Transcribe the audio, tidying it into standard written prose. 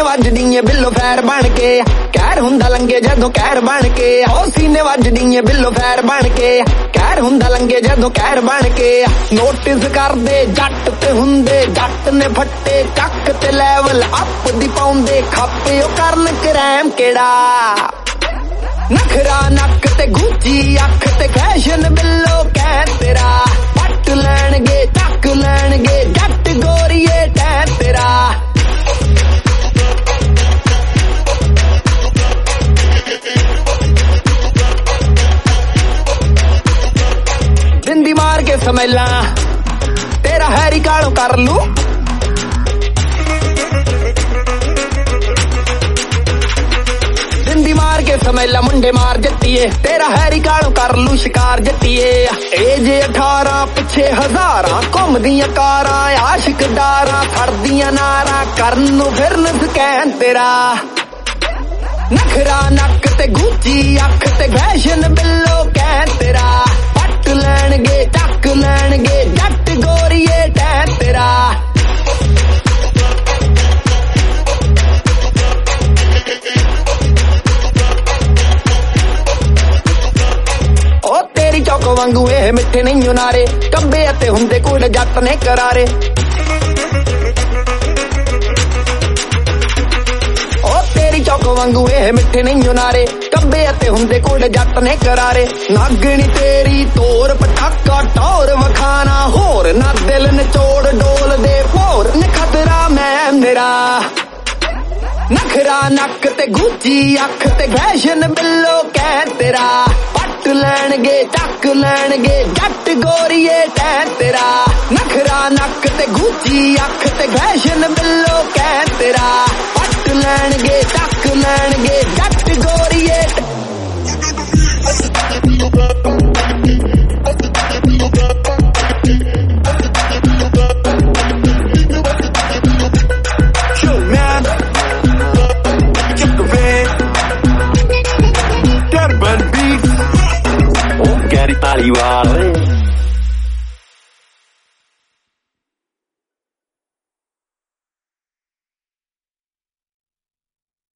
ਵੱਜਦੀ ਏ ਬਿੱਲੋ ਫੈਰ ਬਣ ਕੇ ਕਹਿਰ ਹੁੰਦਾ ਲੰਗੇ ਜਦੋਂ ਕਹਿਰ ਬਣ ਕੇ ਉਹ ਸੀਨੇ ਵੱਜਦੀ ਏ ਬਿੱਲੋ ਫੈਰ ਬਣ ਕੇ ਕਹਿਰ ਹੁੰਦਾ ਲੰਗੇ ਜਦੋਂ ਕਹਿਰ ਬਣ ਕੇ ਨੋਟਿਸ ਕਰਦੇ ਜੱਟ ਤੇ ਹੁੰਦੇ ਜੱਟ ਨੇ ਫੱਟੇ ਚੱਕ ਤੇ ਲੈਵਲ ਅਪ ਦੀ ਪਾਉਂਦੇ ਖਾਪੇ ਉਹ ਕਰਨ ਕਰੈਮ ਕਿਹੜਾ ਨਖਰਾ ਨੱਕ ਤੇ ਗੁੱਚੀ ਅੱਖ ਤੇ ਫੈਸ਼ਨ ਬਿੱਲੋ ਕਹਿ ਤੇਰਾ ਪੱਟ ਲੈਣਗੇ ਚੱਕ ਲੈਣਗੇ ਜੱਟ ਗੋਰੀਏ ਟੈ ਤੇਰਾ ਬਿੰਦੀ ਮਾਰ ਕੇ ਸਮੈਲਾ ਤੇਰਾ ਹੈਰੀ ਕਾਲੋਂ ਕਰ ਲੂ ਬਿੰਦੀ ਮਾਰ ਕੇ ਸਮੈਲਾ ਮੁੰਡੇ ਮਾਰ ਜੱਟੀਏ ਤੇਰਾ ਹੈਰੀ ਕਾਲੋਂ ਕਰ ਲੂ ਸ਼ਿਕਾਰ ਜੱਟੀਏ ਇਹ ਜੇ 18 ਪਿੱਛੇ ਹਜ਼ਾਰਾਂ ਘੁੰਮਦੀਆਂ ਕਾਰਾਂ ਆਸ਼ਿਕ ਡਾਰਾਂ ਫੜਦੀਆਂ ਨਾਰਾਂ ਕਰਨ ਨੂੰ ਫਿਰਨ ਸਕੈਨ ਤੇਰਾ ਨਖਰਾ ਨੱਕ ਤੇ ਗੁੱਚੀ ਅੱਖ ਤੇ ਫੈਸ਼ਨ ਬਿੱਲੋ ਕਹਿ ਤੇਰਾ ਪੱਟ ਲੈਣਗੇ ਚੱਕ ਲੈਣਗੇ ਜੱਟ ਗੋਰੀਏ ਟੈ ਤੇਰਾ ਉਹ ਤੇਰੀ ਚੌਕ ਵਾਂਗੂ ਇਹ ਮਿੱਠੇ ਨਹੀਂ ਨਾਰੇ ਕੱਬੇ ਅਤੇ ਹੁੰਦੇ ਕੋਲ ਜੱਟ ਨੇ ਕਰਾਰੇ ਚੌਕ ਵਾਂਗੂ ਇਹ ਮਿੱਠੇ ਨਹੀਂ ਨਾਰੇ ਕੱਬੇ ਅਤੇ ਹੁੰਦੇ ਕੋਲ ਜੱਟ ਨੇ ਕਰਾਰੇ ਨਾਗਣੀ ਤੇਰੀ ਤੋਰ ਪਟਾਕਾ ਟੌਰ ਵਖਾਣਾ ਹੋਰ ਨਾ ਦਿਲ ਨਿਚੋੜ ਡੋਲ ਦੇ ਭੋਰ ਨਖਤਰਾ ਮੈਂ ਮੇਰਾ ਨਖਰਾ ਨੱਕ ਤੇ ਗੁੱਚੀ ਅੱਖ ਤੇ ਫੈਸ਼ਨ ਬਿੱਲੋ ਕਹਿ ਤੇਰਾ ਪੱਟ ਲੈਣਗੇ ਚੱਕ ਲੈਣਗੇ ਜੱਟ ਗੋਰੀਏ ਟੈ ਤੇਰਾ ਨਖਰਾ ਨੱਕ ਤੇ ਗੁੱਚੀ ਅੱਖ ਤੇ ਫੈਸ਼ਨ ਬਿੱਲੋ ਕਹਿ ਤੇਰਾ ਪੱਟ ਲੈਣਗੇ ਚੱਕ ਲੈਣਗੇ ਜੱਟ ਗੋਰੀਏ Gary Paliwale